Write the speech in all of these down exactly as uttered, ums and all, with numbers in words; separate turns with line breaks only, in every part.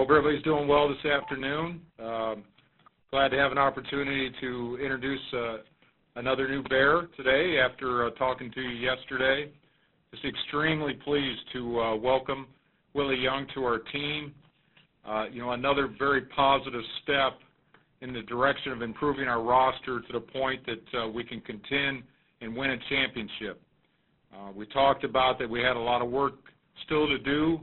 Hope everybody's doing well this afternoon. Um, glad to have an opportunity to introduce uh, another new Bear today after uh, talking to you yesterday. Just extremely pleased to uh, welcome Willie Young to our team. Uh, you know, another very positive step in the direction of improving our roster to the point that uh, we can contend and win a championship. Uh, we talked about that we had a lot of work still to do,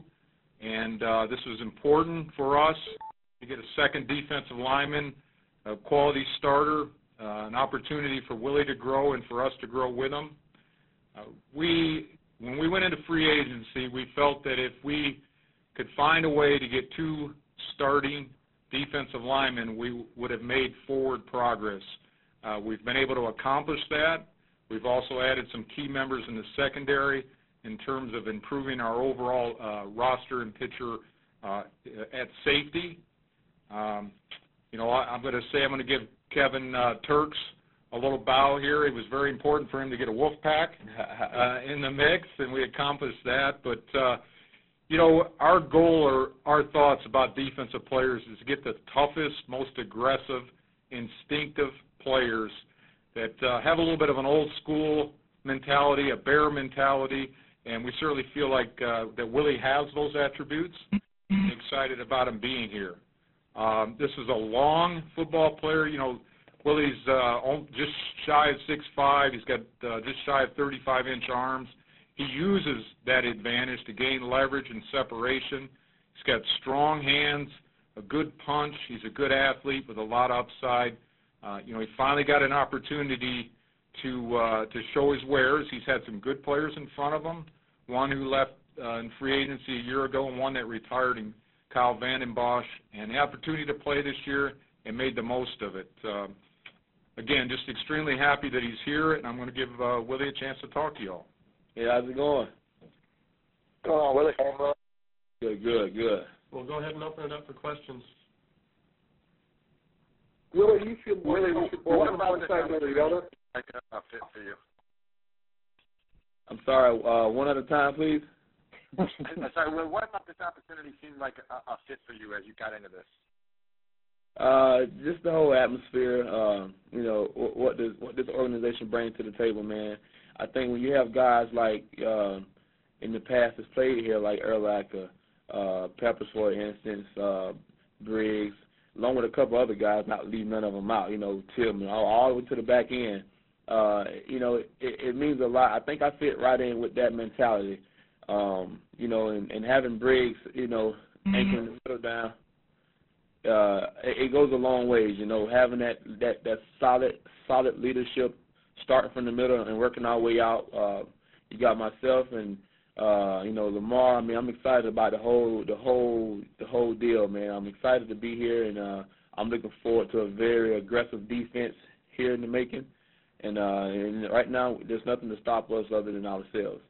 and uh, this was important for us to get a second defensive lineman, a quality starter, uh, an opportunity for Willie to grow and for us to grow with him. Uh, we, when we went into free agency, we felt that if we could find a way to get two starting defensive linemen, we would have made forward progress. Uh, we've been able to accomplish that. We've also added some key members in the secondary in terms of improving our overall uh, roster and pitcher uh, at safety. Um, you know, I, I'm going to say I'm going to give Kevin uh, Turks a little bow here. It was very important for him to get a Wolfpack uh, in the mix, and we accomplished that. But, uh, you know, our goal or our thoughts about defensive players is to get the toughest, most aggressive, instinctive players that uh, have a little bit of an old school mentality, a Bear mentality, and we certainly feel like uh, that Willie has those attributes. I'm excited about him being here. Um, this is a long football player. You know, Willie's uh, just shy of six five. He's got uh, just shy of thirty-five inch arms. He uses that advantage to gain leverage and separation. He's got strong hands, a good punch. He's a good athlete with a lot of upside. Uh, you know, he finally got an opportunity to uh, to show his wares. He's had some good players in front of him, one who left uh, in free agency a year ago and one that retired in Kyle Vanden Bosch, and the opportunity to play this year and made the most of it. Uh, again, just extremely happy that he's here, and I'm going to give uh, Willie a chance to talk to you all.
Hey, how's it going?
Go on, Willie.
Good, good, good.
We'll go ahead and open it up for questions.
Willie, you feel Willie, you feel
What
one
about
side or the other?
Like a, a fit for you?
I'm sorry, uh, one at a time, please.
I'm sorry, well, what about this opportunity seemed like a, a fit for you as you got into this?
Uh, just the whole atmosphere, uh, you know, what this, what this organization brings to the table, man. I think when you have guys like uh, in the past that's played here, like Urlacher, uh, Peppers, for instance, uh, Briggs, along with a couple other guys, not leave none of them out, you know, Tillman, all, all the way to the back end. Uh, you know, it, it means a lot. I think I fit right in with that mentality. Um, you know, and, and having Briggs, you know, anchoring the middle down, uh, it, it goes a long ways, you know, having that, that, that solid, solid leadership, starting from the middle and working our way out. Uh, you got myself and, uh, you know, Lamar. I mean, I'm excited about the whole, the whole, the whole deal, man. I'm excited to be here, and uh, I'm looking forward to a very aggressive defense here in the making. And, uh, and right now, there's nothing to stop us other than ourselves.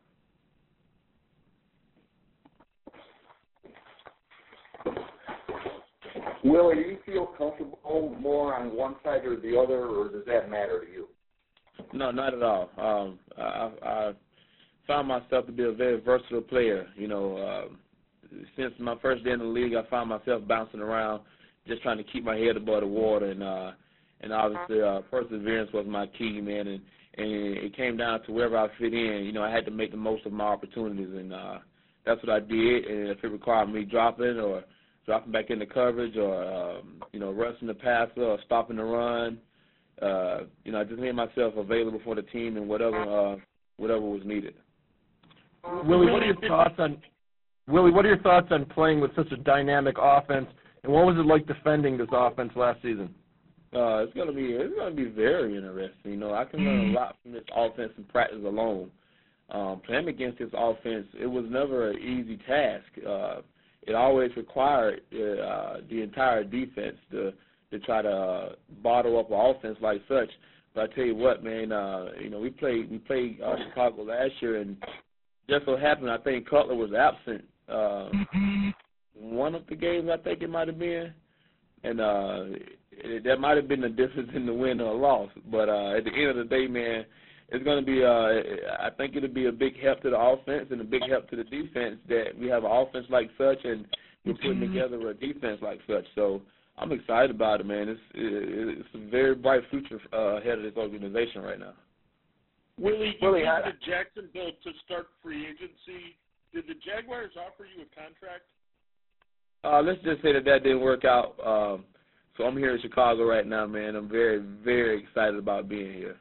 Willie, do you feel comfortable more on one side or the other, or does that matter to you?
No, not at all. Um, I, I found myself to be a very versatile player. You know, uh, since my first day in the league, I found myself bouncing around, just trying to keep my head above the water, and uh, and obviously uh, perseverance was my key, man. And, and it came down to wherever I fit in. You know, I had to make the most of my opportunities, and uh, that's what I did. And if it required me dropping or dropping back into coverage, or um, you know, rushing the passer or stopping the run. Uh, you know, I just made myself available for the team and whatever uh, whatever was needed.
Willie, what are your thoughts on Willie? What are your thoughts on playing with such a dynamic offense? And what was it like defending this offense last season?
Uh, it's gonna be it's gonna be very interesting. You know, I can learn a lot from this offense in practice alone. Um, playing against this offense, it was never an easy task. Uh, it always required uh, the entire defense to. to try to uh, bottle up an offense like such. But I tell you what, man, uh, you know, we played we played uh, Chicago last year, and just so happened I think Cutler was absent uh, one of the games, I think it might have been, and uh, it, that might have been the difference in the win or loss. But uh, at the end of the day, man, it's going to be, uh, I think it'll be a big help to the offense and a big help to the defense that we have an offense like such, and we're putting together a defense like such. So I'm excited about it, man. It's it, it's a very bright future uh, ahead of this organization right now.
Willie, you
Willie,
came
I-
to Jacksonville to start free agency. Did the Jaguars offer you a contract?
Uh, let's just say that that didn't work out. Um, so I'm here in Chicago right now, man. I'm very, very excited about being here.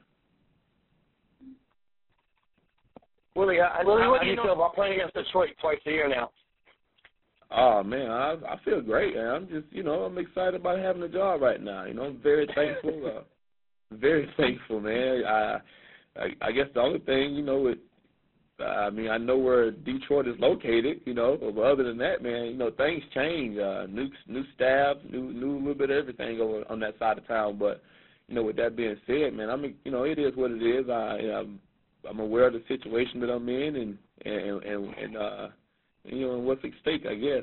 Willie, I,
Willie,
I,
what
how
do you
feel
know
about playing against Detroit twice a year now?
Oh man, I I feel great, man. I'm just, you know, I'm excited about having a job right now. You know, I'm very thankful, uh, very thankful, man. I, I, I guess the only thing, you know, it, I mean, I know where Detroit is located, you know, but other than that, man, you know, things change. Uh, new, new staff, new, new little bit of everything over on that side of town. But, you know, with that being said, man, I mean, you know, it is what it is. I, I'm, I'm aware of the situation that I'm in, and and and, and uh. you know, and what's at stake, I guess.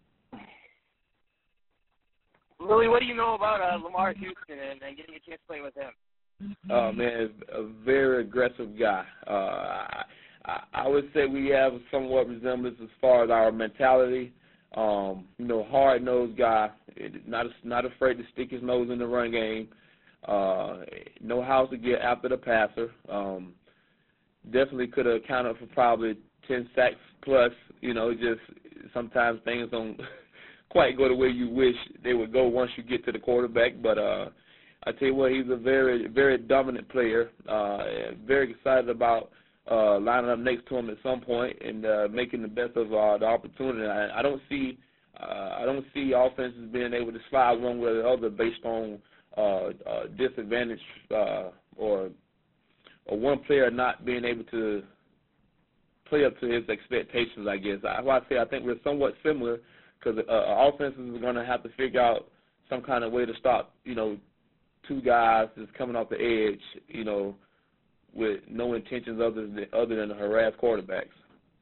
Willie, what do you know about uh, Lamar Houston and, and getting a chance to play with him?
Oh, man, a very aggressive guy. Uh, I, I, I would say we have somewhat resemblance as far as our mentality. Um, you know, hard-nosed guy, not not afraid to stick his nose in the run game. Uh, know how to get after the passer. Um, definitely could have accounted for probably ten sacks plus. You know, just sometimes things don't quite go the way you wish they would go once you get to the quarterback. But uh, I tell you what, he's a very, very dominant player. Uh, very excited about uh, lining up next to him at some point and uh, making the best of uh, the opportunity. I, I don't see, uh, I don't see offenses being able to slide one way or the other based on uh, uh, disadvantage uh, or or one player not being able to play up to his expectations, I guess. I, I say I think we're somewhat similar because uh, offenses are going to have to figure out some kind of way to stop, you know, two guys that's coming off the edge, you know, with no intentions other than, other than to harass quarterbacks.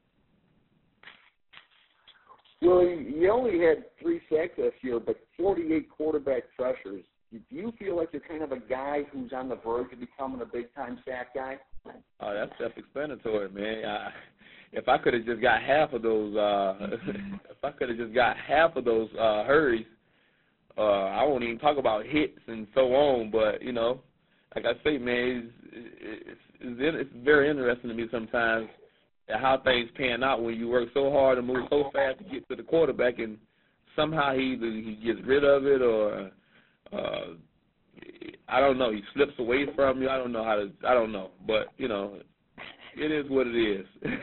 Well, you only had three sacks this year, but forty-eight quarterback pressures. Do you feel like you're kind of a guy who's on the verge of becoming a big-time sack guy?
Oh, that's self-explanatory, man. I, if I could have just got half of those, uh, if I could have just got half of those uh, hurries, uh, I won't even talk about hits and so on. But you know, like I say, man, it's, it's, it's, it's very interesting to me sometimes how things pan out when you work so hard and move so fast to get to the quarterback, and somehow he either he gets rid of it or uh, I don't know. He slips away from you. I don't know how to. I don't know, but you know, it is what it is.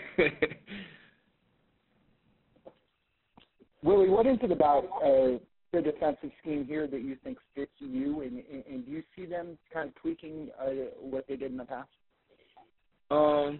Willie, what is it about uh, the defensive scheme here that you think fits you, and, and, and do you see them kind of tweaking uh, what they did in the past?
Um,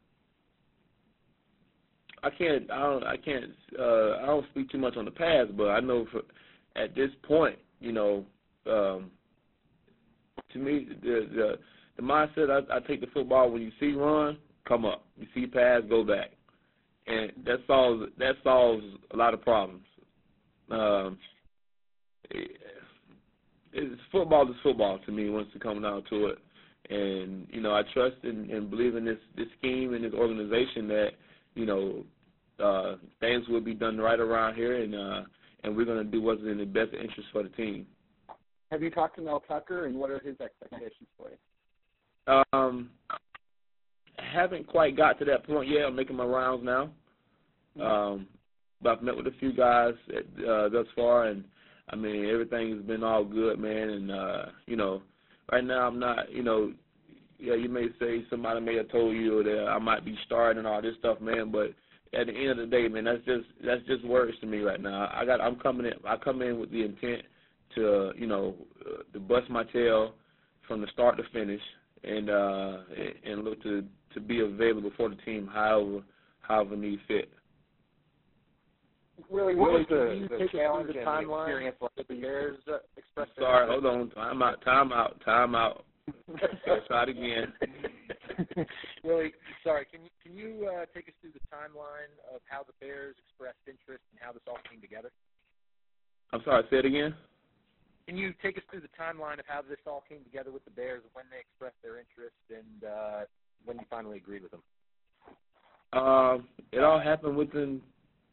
I can't. I don't. I can't. Uh, I don't speak too much on the past, but I know for, at this point, you know. Um, To me, the the, the mindset I, I take the football when you see run, come up. You see pass, go back, and that solves that solves a lot of problems. Um, it, it's football is football to me once it comes down to it, and you know I trust and, and believe in this this scheme and this organization that you know uh, things will be done right around here, and uh, and we're going to do what's in the best interest for the team.
Have you talked to Mel Tucker, and what are his expectations for you?
Um, haven't quite got to that point yet. I'm making my rounds now. Um, but I've met with a few guys at, uh, thus far, and I mean everything has been all good, man. And uh, you know, right now I'm not, you know, yeah, you may say somebody may have told you that I might be starting and all this stuff, man. But at the end of the day, man, that's just that's just words to me right now. I got I'm coming in. I come in with the intent to, you know, uh, to bust my tail from the start to finish, and uh, and look to, to be available for the team, however however need fit.
Really, what was
Can you
the, the
take us
challenge
through the
and the
timeline
experience like the Bears uh, expressed? their
Sorry,
interest?
hold on. Time out. Time out. Time out. Let's try it again.
Willie, sorry, can you can you uh, take us through the timeline of how the Bears expressed interest and how this all came together?
I'm sorry. Say it again.
Can you take us through the timeline of how this all came together with the Bears, when they expressed their interest, and uh, when you finally agreed with them?
Um, it all happened within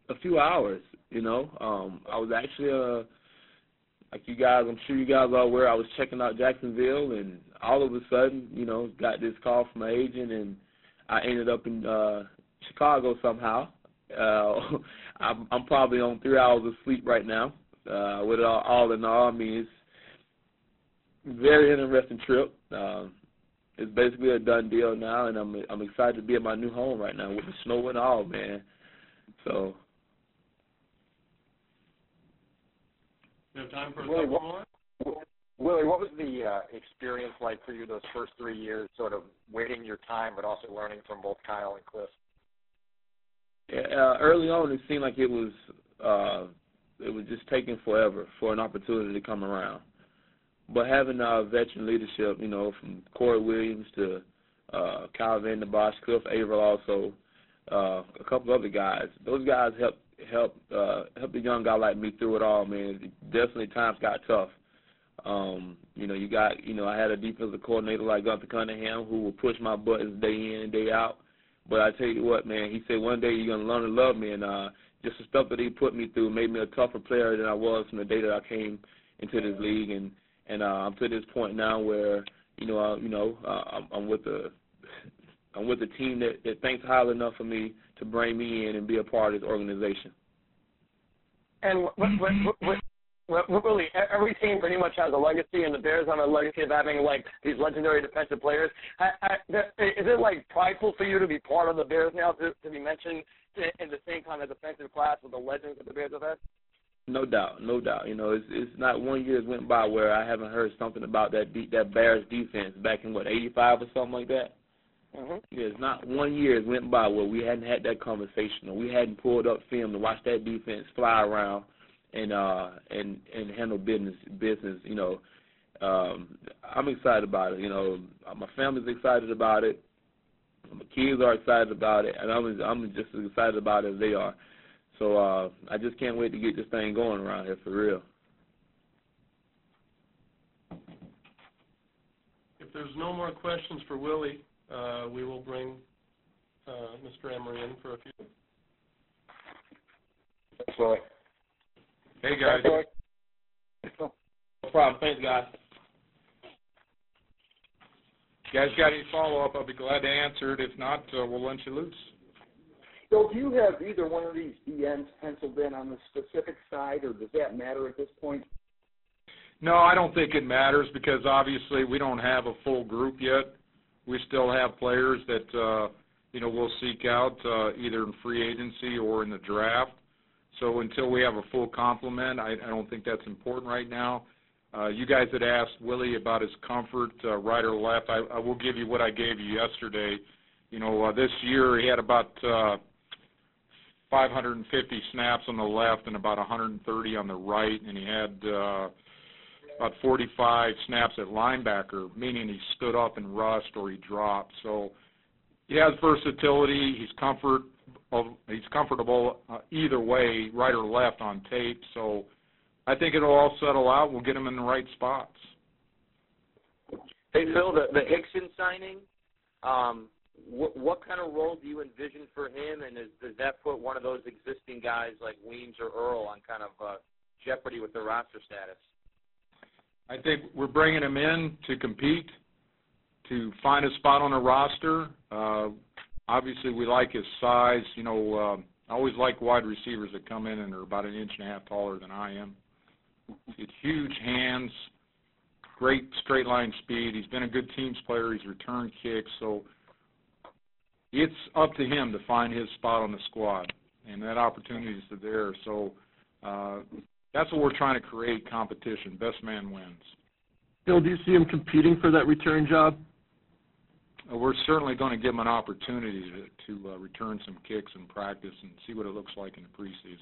a few hours. You know, um, I was actually uh, like you guys. I'm sure you guys are aware. I was checking out Jacksonville, and all of a sudden, you know, got this call from my agent, and I ended up in uh, Chicago somehow. Uh, I'm, I'm probably on three hours of sleep right now. Uh, with it all, all in all, I mean, it's a very interesting trip. Um, it's basically a done deal now, and I'm I'm excited to be at my new home right now with the snow and all, man. So.
You have time for a
Willie,
couple
what,
more?
Willie, what was the uh, experience like for you those first three years, sort of waiting your time, but also learning from both Kyle and Cliff?
Yeah, uh, early on, it seemed like it was uh, it was just taking forever for an opportunity to come around. But having uh, veteran leadership, you know, from Corey Williams to uh, Kyle Van Der Bosch, Cliff Averill also, uh, a couple other guys, those guys helped help uh, help a young guy like me through it all, man. Definitely times got tough. Um, you know, you got, you know, I had a defensive coordinator like Gunther Cunningham who would push my buttons day in and day out. But I tell you what, man, he said one day you're going to learn to love me, and uh, just the stuff that he put me through made me a tougher player than I was from the day that I came into this league, and and uh, I'm to this point now where, you know, uh, you know, uh, I'm, I'm with a I'm with a team that, that thinks highly enough of me to bring me in and be a part of this organization.
And what, what, what, what, what, what really, every team pretty much has a legacy, and the Bears have a legacy of having, like, these legendary defensive players. I, I, is it, like, prideful for you to be part of the Bears now, to, to be mentioned in the same kind of defensive class with the legends that the Bears have had?
No doubt, no doubt. You know, it's it's not one year has went by where I haven't heard something about that de- that Bears defense back in, what, eighty-five or something like that?
Mm-hmm.
There's not one year has went by where we hadn't had that conversation, or we hadn't pulled up film to watch that defense fly around and uh and and handle business business. You know, um, I'm excited about it. You know, my family's excited about it. My kids are excited about it, and I'm I'm just as excited about it as they are. So uh, I just can't wait to get this thing going around here for real.
If there's no more questions for Willie, uh, we will bring uh, Mister Emery in for a few.
Thanks, Willie.
Hey, guys.
No problem. Thanks, guys.
You guys got any follow-up, I'll be glad to answer it. If not, uh, we'll let you loose.
So do you have either one of these D Ns penciled in on the specific side, or does that matter at this point?
No, I don't think it matters because obviously we don't have a full group yet. We still have players that, uh, you know, we'll seek out uh, either in free agency or in the draft. So until we have a full complement, I, I don't think that's important right now. Uh, you guys had asked Willie about his comfort, uh, right or left. I, I will give you what I gave you yesterday. You know, uh, this year he had about uh, five hundred fifty snaps on the left and about one hundred thirty on the right, and he had uh, about forty-five snaps at linebacker, meaning he stood up and rushed or he dropped. So he has versatility. He's comfort. He's comfortable uh, either way, right or left on tape. So I think it'll all settle out. We'll get him in the right spots.
Hey, Phil, the, the Hickson signing, um, what, what kind of role do you envision for him, and is, does that put one of those existing guys like Weems or Earl on kind of uh, jeopardy with their roster status?
I think we're bringing him in to compete, to find a spot on the roster. Uh, obviously, we like his size. You know, uh, I always like wide receivers that come in and are about an inch and a half taller than I am. He's huge hands, great straight line speed. He's been a good teams player. He's returned kicks. So it's up to him to find his spot on the squad, and that opportunity is there. So uh, that's what we're trying to create, competition. Best man wins.
Phil, do you see him competing for that return job?
Uh, we're certainly going to give him an opportunity to, to uh, return some kicks in practice and see what it looks like in the preseason.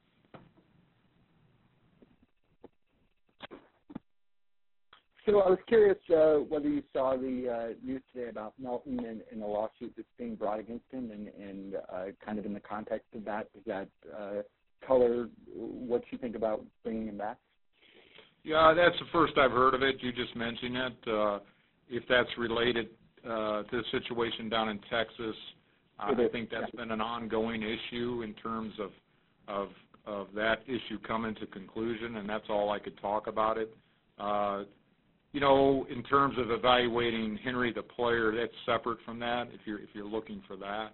So I was curious uh, whether you saw the uh, news today about Melton and, and the lawsuit that's being brought against him, and, and uh, kind of in the context of that, does that uh, color what you think about bringing him back?
Yeah, that's the first I've heard of it. You just mentioned it. Uh, if that's related uh, to the situation down in Texas, uh, I think that's been an ongoing issue in terms of of of that issue coming to conclusion, and that's all I could talk about it. Uh, you know, in terms of evaluating Henry the player, that's separate from that. If you're if you're looking for that,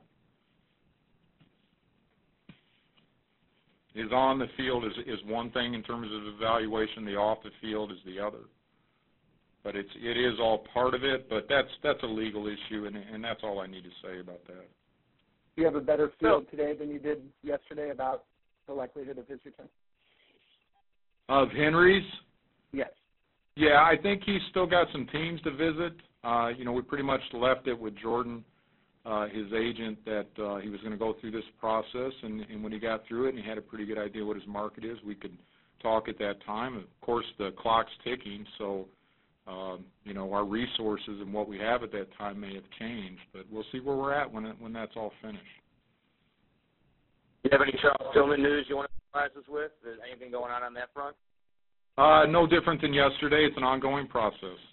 is on the field is is one thing in terms of evaluation. The off the field is the other. But it's it is all part of it. But that's that's a legal issue, and and that's all I need to say about that.
Do you have a better feel today than you did yesterday about the likelihood of his return?
Of Henry's?
Yes.
Yeah, I think he's still got some teams to visit. Uh, you know, we pretty much left it with Jordan, uh, his agent, that uh, he was going to go through this process, and, and when he got through it and he had a pretty good idea what his market is, we could talk at that time. Of course, the clock's ticking, so, um, you know, our resources and what we have at that time may have changed, but we'll see where we're at when it, when that's all finished.
Do you have any Charles Tillman news you want to surprise us with? Is anything going on on that front?
Uh, no different than yesterday. It's an ongoing process.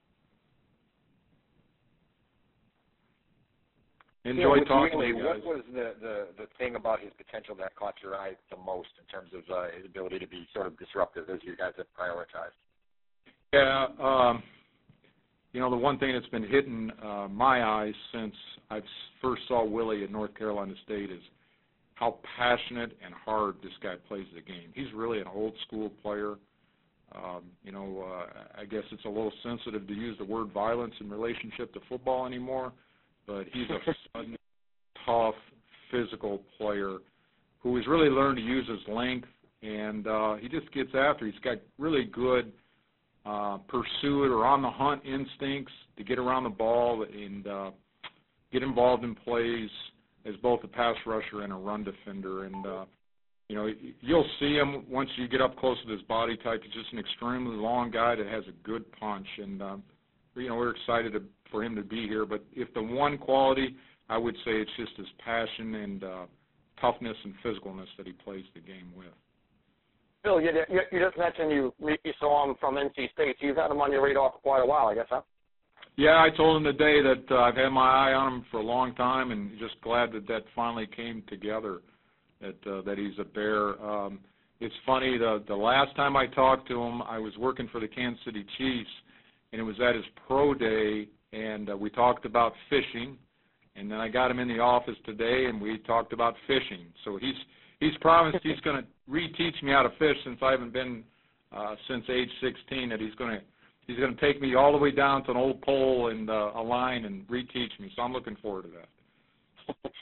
Enjoy
yeah,
talking
really,
to you guys.
What was the, the, the thing about his potential that caught your eye the most in terms of uh, his ability to be sort of disruptive as you guys have prioritized?
Yeah, um, you know, the one thing that's been hitting uh, my eyes since I first saw Willie at North Carolina State is how passionate and hard this guy plays the game. He's really an old-school player. Um, you know, uh, I guess it's a little sensitive to use the word violence in relationship to football anymore, but he's a sudden, tough, physical player who has really learned to use his length, and uh, he just gets after. He's got really good uh, pursuit or on-the-hunt instincts to get around the ball and uh, get involved in plays as both a pass rusher and a run defender. And, uh, you know, you'll see him once you get up close to his body type. He's just an extremely long guy that has a good punch. And, um, you know, we're excited to, for him to be here. But if the one quality, I would say it's just his passion and uh, toughness and physicalness that he plays the game with.
Bill, you, you, you just mentioned you you saw him from N C State. So you've had him on your radar for quite a while, I guess, huh?
Yeah, I told him today that uh, I've had my eye on him for a long time, and just glad that that finally came together, that uh, that he's a Bear. Um, it's funny, the the last time I talked to him, I was working for the Kansas City Chiefs, and it was at his pro day, and uh, we talked about fishing, and then I got him in the office today, and we talked about fishing. So he's he's promised he's going to reteach me how to fish since I haven't been uh, since age sixteen, that he's going to He's going to take me all the way down to an old pole and uh, a line and reteach me, so I'm looking forward to that.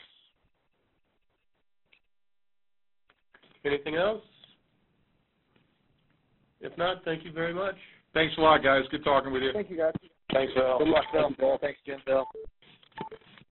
Anything else? If not, thank you very much.
Thanks a lot, guys. Good talking with you.
Thank you, guys.
Thanks, Bill.
Good luck, Bill. Thanks, Jim. Bill.